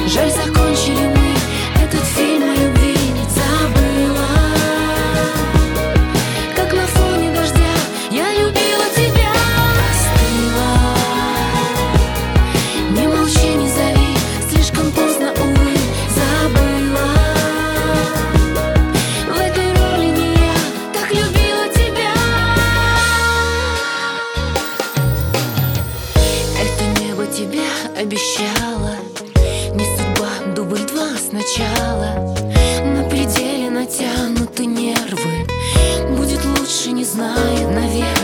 Жаль, закончили мы этот фильм о любви. Забыла, как на фоне дождя я любила тебя. Остыла, не молчи, не зови, слишком поздно, увы. Забыла, в этой роли не я так любила тебя. Это небо тебя обещало, не судьба, дубль 2 сначала. На пределе натянуты нервы, будет лучше, не знаю, наверное.